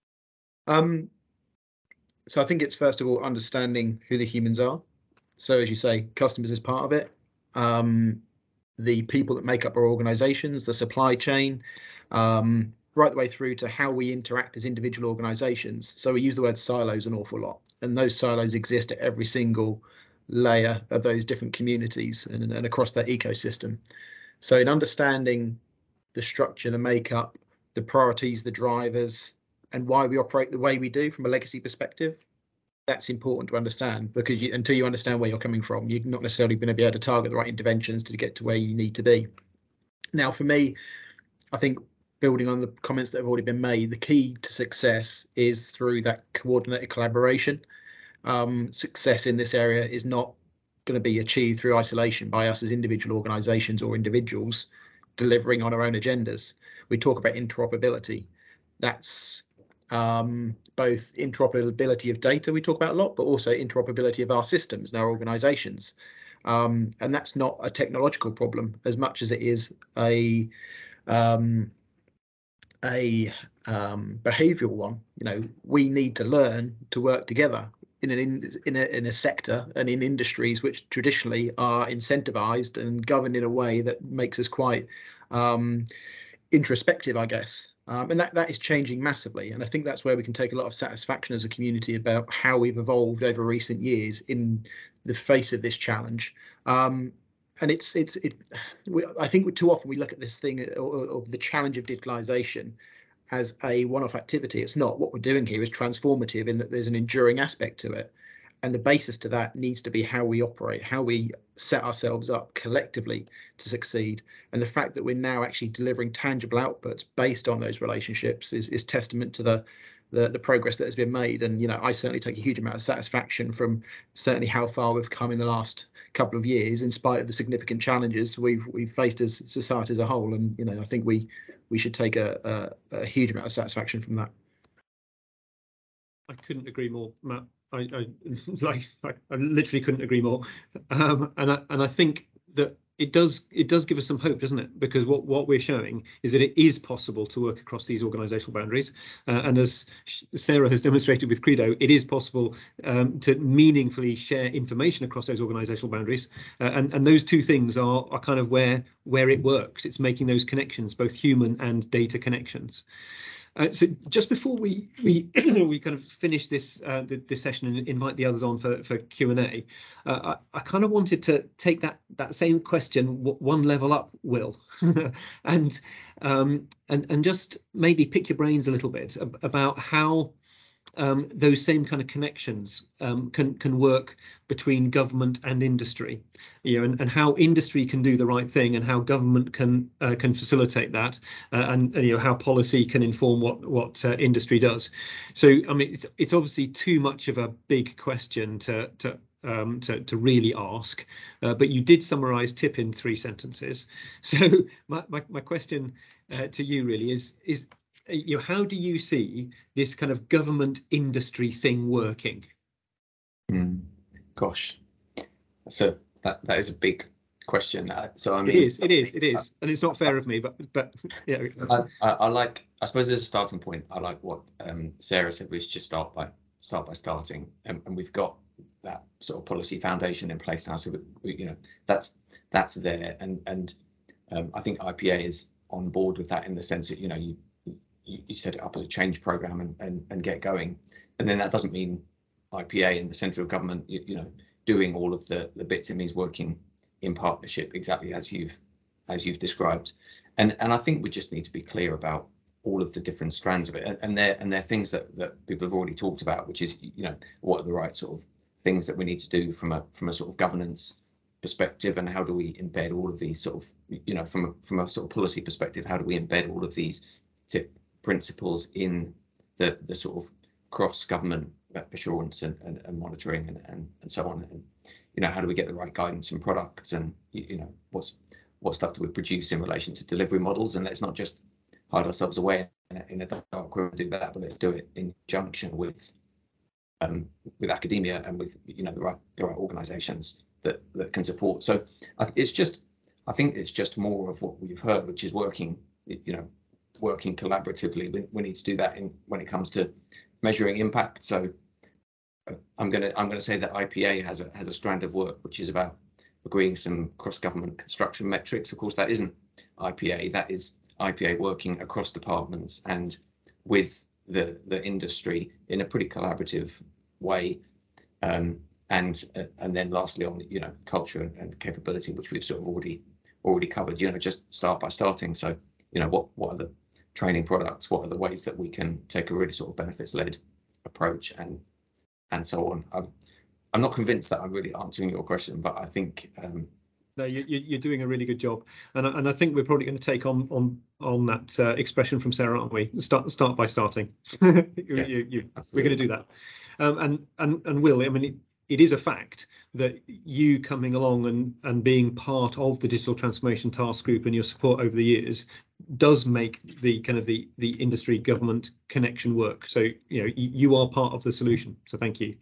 So I think it's first of all understanding who the humans are. So as you say, customers is part of it. The people that make up our organisations, the supply chain, right the way through to how we interact as individual organisations. So we use the word silos an awful lot, and those silos exist at every single layer of those different communities and across that ecosystem. So in understanding the structure, the makeup, the priorities, the drivers, and why we operate the way we do from a legacy perspective, that's important to understand, because until you understand where you're coming from, you're not necessarily going to be able to target the right interventions to get to where you need to be. Now, for me, I think building on the comments that have already been made, the key to success is through that coordinated collaboration. Success in this area is not going to be achieved through isolation by us as individual organisations or individuals delivering on our own agendas. We talk about interoperability. That's both interoperability of data we talk about a lot, but also interoperability of our systems and our organisations. And that's not a technological problem as much as it is a behavioural one. You know, we need to learn to work together in a sector and in industries which traditionally are incentivised and governed in a way that makes us quite introspective, I guess. And that is changing massively, and I think that's where we can take a lot of satisfaction as a community about how we've evolved over recent years in the face of this challenge. And I think too often we look at this thing of the challenge of digitalisation as a one-off activity. It's not. What we're doing here is transformative in that there's an enduring aspect to it. And the basis to that needs to be how we operate, how we set ourselves up collectively to succeed. And the fact that we're now actually delivering tangible outputs based on those relationships is testament to the progress that has been made. And, you know, I certainly take a huge amount of satisfaction from certainly how far we've come in the last couple of years, in spite of the significant challenges we've faced as society as a whole. And, you know, I think we should take a huge amount of satisfaction from that. I couldn't agree more, Matt. I literally couldn't agree more, and I think that it does give us some hope, doesn't it? Because what we're showing is that it is possible to work across these organisational boundaries, and as Sarah has demonstrated with Credo, it is possible to meaningfully share information across those organisational boundaries, and those two things are kind of where it works. It's making those connections, both human and data connections. So just before we we kind of finish this this session and invite the others on for Q&A, I kind of wanted to take that same question one level up, Will, and just maybe pick your brains a little bit about how those same kind of connections can work between government and industry, and how industry can do the right thing and how government can facilitate that, and how policy can inform what industry does. So I mean, it's obviously too much of a big question to really ask, but you did summarize TIP in 3 sentences. So my question to you really is how do you see this kind of government industry thing working? Gosh, so that is a big question. So I mean, it is, and it's not fair of me, but yeah. I suppose as a starting point, I like what Sarah said. We should just start by starting, and we've got that sort of policy foundation in place now. So we that's there, and I think IPA is on board with that in the sense that you set it up as a change program and get going, and then that doesn't mean IPA and the centre of government doing all of the bits. It means working in partnership, exactly as you've described, and I think we just need to be clear about all of the different strands of it, and they're things that people have already talked about, which is what are the right sort of things that we need to do from a sort of governance perspective, and how do we embed all of these sort of from a sort of policy perspective, how do we embed all of these TIP principles in the sort of cross-government assurance and monitoring and so on, and how do we get the right guidance and products, and what stuff do we produce in relation to delivery models, and let's not just hide ourselves away in a dark room and do that, but let's do it in conjunction with academia and with the right organisations that can support. So I think it's just more of what we've heard, which is working collaboratively. We need to do that when it comes to measuring impact. So I'm going to say that IPA has a strand of work which is about agreeing some cross-government construction metrics. Of course, that isn't IPA. That is IPA working across departments and with the industry in a pretty collaborative way. And then lastly on culture and capability, which we've sort of already covered. Just start by starting. So what are the training products? What are the ways that we can take a really sort of benefits-led approach and so on? I'm not convinced that I'm really answering your question, but I think no, you're doing a really good job, and I think we're probably going to take on that expression from Sarah, aren't we? Start by starting. We're going to do that, and Will, I mean, it is a fact that you coming along and being part of the digital transformation task group and your support over the years does make the kind of the industry government connection work. So you are part of the solution. So thank you.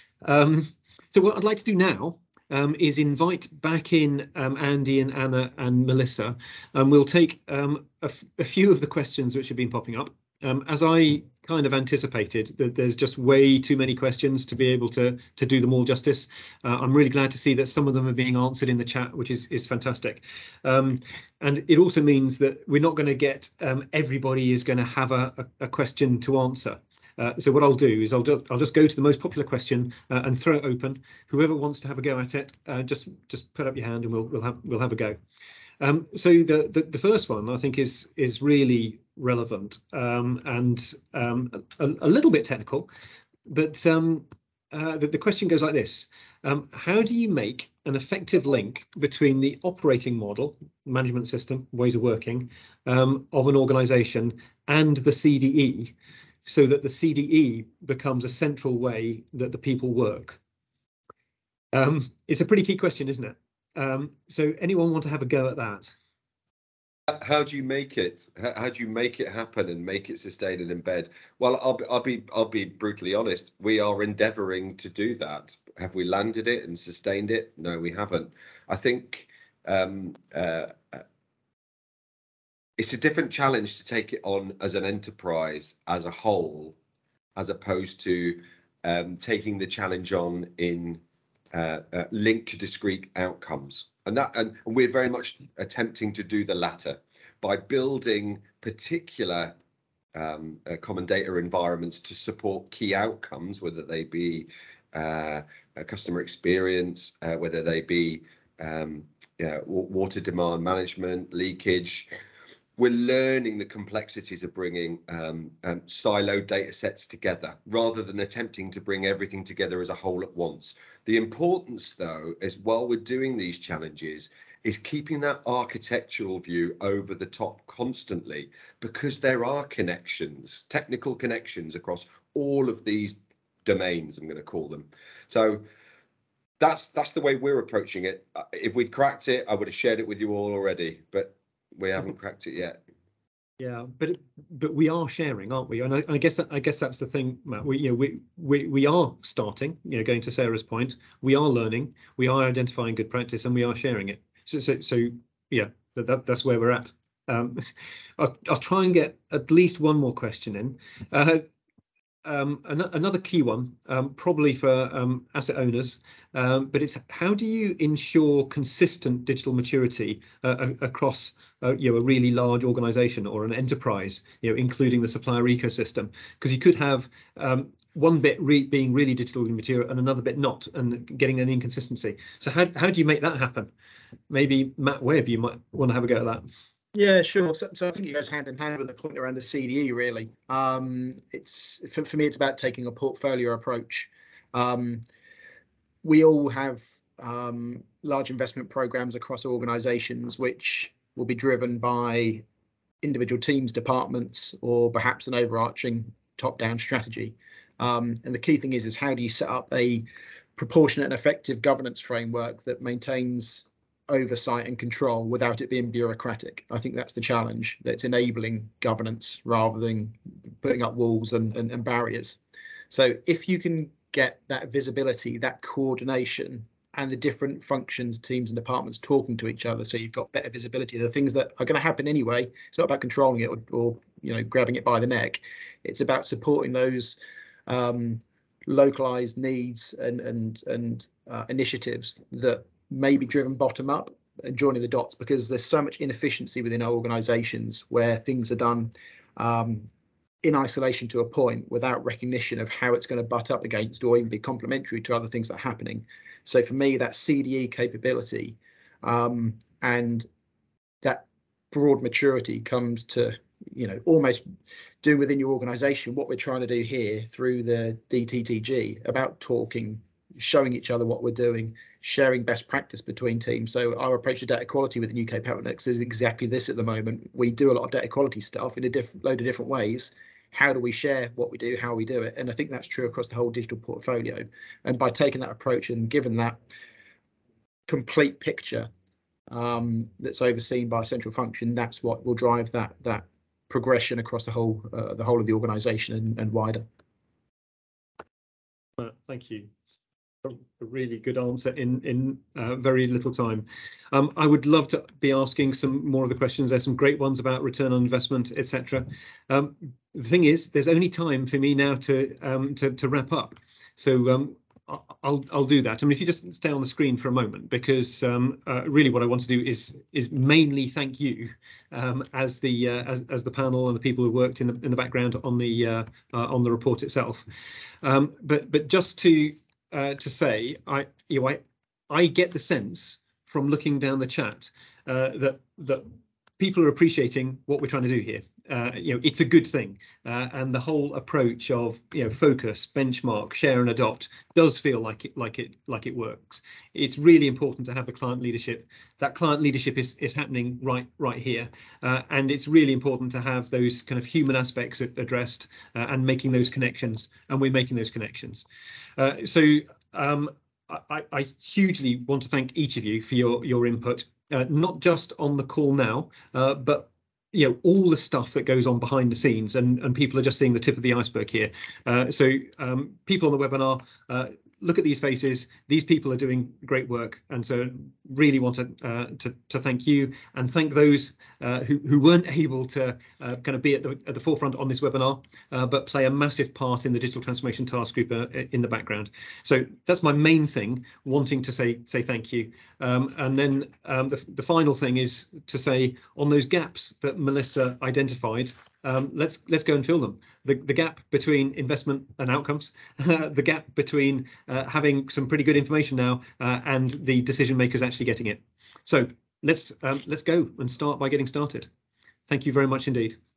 So what I'd like to do now is invite back in Andy and Anna and Melissa, and we'll take a few of the questions which have been popping up. As I kind of anticipated, that there's just way too many questions to be able to do them all justice. I'm really glad to see that some of them are being answered in the chat, which is fantastic. And it also means that we're not going to get everybody is going to have a question to answer. So what I'll do is I'll just go to the most popular question and throw it open. Whoever wants to have a go at it, just put up your hand and we'll have a go. So the first one I think is really relevant and a little bit technical, but the question goes like this: how do you make an effective link between the operating model, management system, ways of working of an organisation and the CDE, so that the CDE becomes a central way that the people work? It's a pretty key question, isn't it? So anyone want to have a go at that? How do you make it? How do you make it happen and make it sustain and embed? Well, I'll be brutally honest. We are endeavouring to do that. Have we landed it and sustained it? No, we haven't. I think it's a different challenge to take it on as an enterprise as a whole, as opposed to taking the challenge on in linked to discrete outcomes. And we're very much attempting to do the latter by building particular common data environments to support key outcomes, whether they be a customer experience, whether they be water demand management, leakage. We're learning the complexities of bringing siloed data sets together rather than attempting to bring everything together as a whole at once. The importance, though, is while we're doing these challenges, is keeping that architectural view over the top constantly, because there are connections, technical connections across all of these domains, I'm going to call them. So that's the way we're approaching it. If we'd cracked it, I would have shared it with you all already, but we haven't cracked it yet. Yeah, but we are sharing, aren't we? And I guess that's the thing, Matt. We are starting. Going to Sarah's point, we are learning, we are identifying good practice, and we are sharing it. So yeah, that's where we're at. I'll try and get at least one more question in. Another key one, probably for asset owners, but it's how do you ensure consistent digital maturity across a really large organization or an enterprise, including the supplier ecosystem? Because you could have one bit being really digitally mature and another bit not, and getting an inconsistency. So how do you make that happen? Maybe Matt Webb, you might want to have a go at that. Yeah, sure. So I think it goes hand in hand with the point around the CDE, really. It's for me, it's about taking a portfolio approach. We all have large investment programs across organizations, which will be driven by individual teams, departments, or perhaps an overarching top-down strategy. And the key thing is how do you set up a proportionate and effective governance framework that maintains oversight and control without it being bureaucratic? I think that's the challenge, that's enabling governance rather than putting up walls and barriers. So if you can get that visibility, that coordination, and the different functions, teams and departments talking to each other, so you've got better visibility of the things that are going to happen anyway. It's not about controlling it or grabbing it by the neck. It's about supporting those localized needs and initiatives that may be driven bottom up, and joining the dots, because there's so much inefficiency within our organizations where things are done in isolation to a point without recognition of how it's going to butt up against or even be complementary to other things that are happening. So for me, that CDE capability and that broad maturity comes to almost do within your organization what we're trying to do here through the DTTG, about talking, showing each other what we're doing, sharing best practice between teams. So our approach to data quality within UK Peltnex is exactly this at the moment. We do a lot of data quality stuff in a load of different ways. How do we share what we do, how we do it? And I think that's true across the whole digital portfolio. And by taking that approach and given that complete picture that's overseen by a central function, that's what will drive that progression across the whole of the organisation and wider. Thank you. A really good answer in very little time. I would love to be asking some more of the questions. There's some great ones about return on investment, etc. The thing is, there's only time for me now to wrap up. So I'll do that. I mean, if you just stay on the screen for a moment, because really what I want to do is mainly thank you as the panel and the people who worked in the background on the report itself. But just to say, I get the sense from looking down the chat that people are appreciating what we're trying to do here. It's a good thing, and the whole approach of focus, benchmark, share, and adopt does feel like it works. It's really important to have the client leadership. That client leadership is happening right here, and it's really important to have those kind of human aspects addressed and making those connections. And we're making those connections. I hugely want to thank each of you for your input, not just on the call now, but all the stuff that goes on behind the scenes, and people are just seeing the tip of the iceberg here. So people on the webinar, look at these faces. These people are doing great work, and so really want to thank you and thank those who weren't able to kind of be at the forefront on this webinar, but play a massive part in the digital transformation task group in the background. So that's my main thing, wanting to say thank you. And then the final thing is to say, on those gaps that Melissa identified, let's go and fill them. The gap between investment and outcomes, the gap between having some pretty good information now and the decision makers actually getting it. So let's go and start by getting started. Thank you very much indeed.